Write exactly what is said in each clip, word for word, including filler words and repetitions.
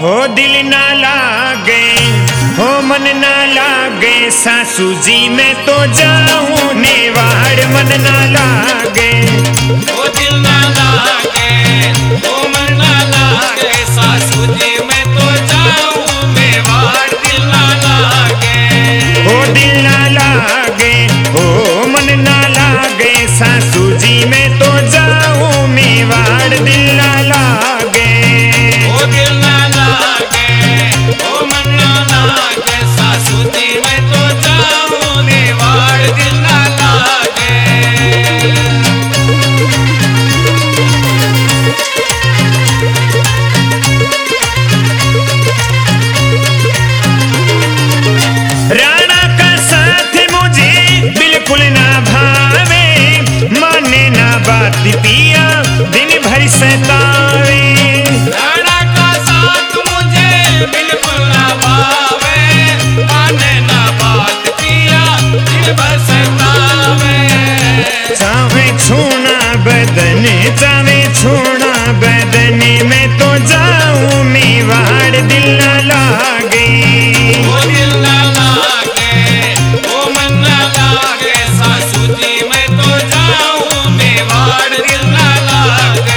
हो दिल ना लागे, हो मन ना लागे, सासू जी मैं तो जाऊं मेवाड़ मन ना लागे। हो दिल ना लागे, हो मन ना लागे, सासू जी मैं तो जाऊं मेवाड़ दिल ना लागे। हो दिल ना लागे, हो मन ना लागे, सासू जी मैं तो जाऊं मेवाड़ दिल ना लागे। हो दिल ना लागे, हो मन ना लागे, सासू जी मैं तो जाऊं मेवाड़ दिल ना लागे। राणा का साथ मुझे बिल्कुल ना भावे, माने ना बात पिया दिन भर सतावे। राणा का साथ मुझे बिल्कुल ना भावे, माने ना बात पिया दिल भर सतावे। चाहे छूना बदन, चाहे छूना बदन, मैं तो जाऊं मेवाड़ दिल ना लागे। वो दिल ना लागे, वो मन ना लागे, सासू जी मैं तो जाऊं मेवाड़ दिल ना लागे।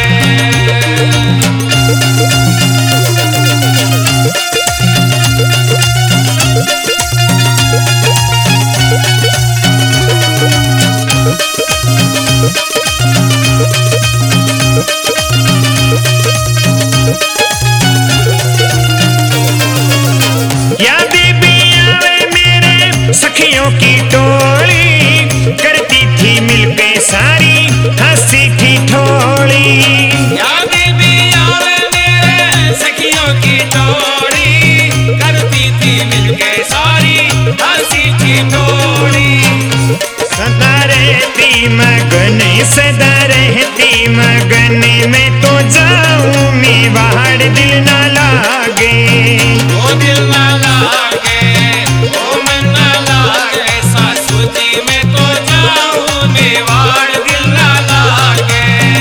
यादें भी आवे मेरे सखियों की टोली, करती थी मिलके सारी हंसी ठिठोली। यादें भी आवे मेरे सखियों की टोली, करती थी मिलके सारी हंसी की टोली। सदा रहती मगन, सदा रहती मगन, मैं तो जाऊं मेवाड़ दिल ना लागे। वो दिल ना लागे, वो मन ना लागे, सासू जी मैं तो जाऊं मेवाड़ दिल ना लागे।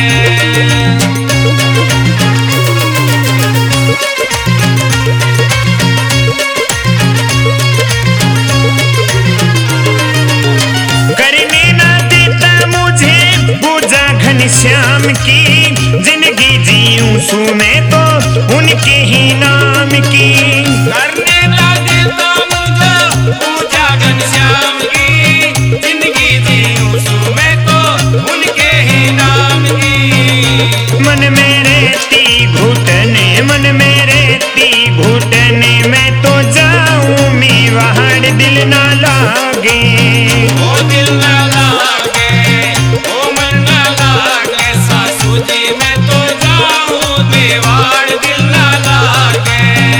करने ना देता मुझे पूजा घनश्याम की, जिंदगी जीऊं सू मैं तो उनके ही नाम की। करने ना देता मुझे पूजा घनश्याम की, जिंदगी जीऊं सू मैं तो उनके ही नाम की। मन में रहती घुटने, मन में रहती घुटने, मैं तो जाऊं मेवाड़ दिल ना लागे। वो दिल ना लागे, वो मन ना लागे, सासू जी मैं तो जाऊं मेवाड़ दिल ना लागे।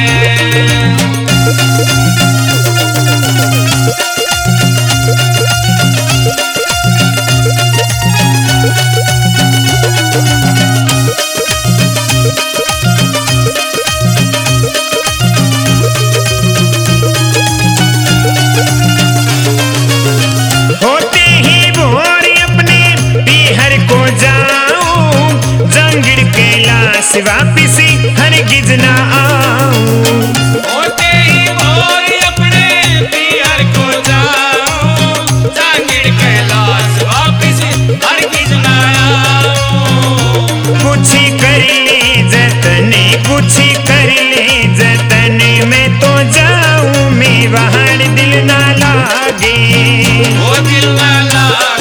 होते ही भोर अपने पीहर को जाऊं, जंगड़ कैलाश वापिस हरगिज ना आऊं। होते ही भोर अपने पीहर को जाऊं, जांगिड़ कैलाश वापिस हरगिज ना आऊं। कुछ कर ले जतने, कुछ कर ले जतने, मैं तो जाऊं मेवाड़ दिल ना लागे। वो दिल ना लागे।